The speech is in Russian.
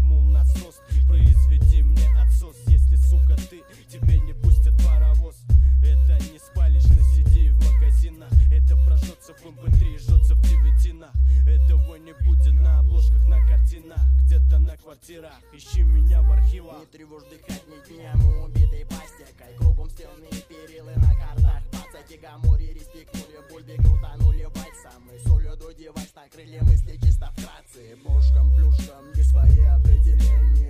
приму насос. Произведи мне отсос, если, сука, ты, тебе не пустят паровоз. Это не спалишь на CD в магазинах, это прожжется в MP3, жжется в девятинах. Этого не будет на обложках, на картинах, где-то на квартирах. Ищи меня в архивах. Не тревожь дыхать ни днем, убитой пластикой. Кругом стены и перилы на картах. Пацаки гамори респектнули, бульби крутанули вальсом. И солью до девайс накрыли мысли чисто вкратце. Бошкам, плюшкам, есть свои определения.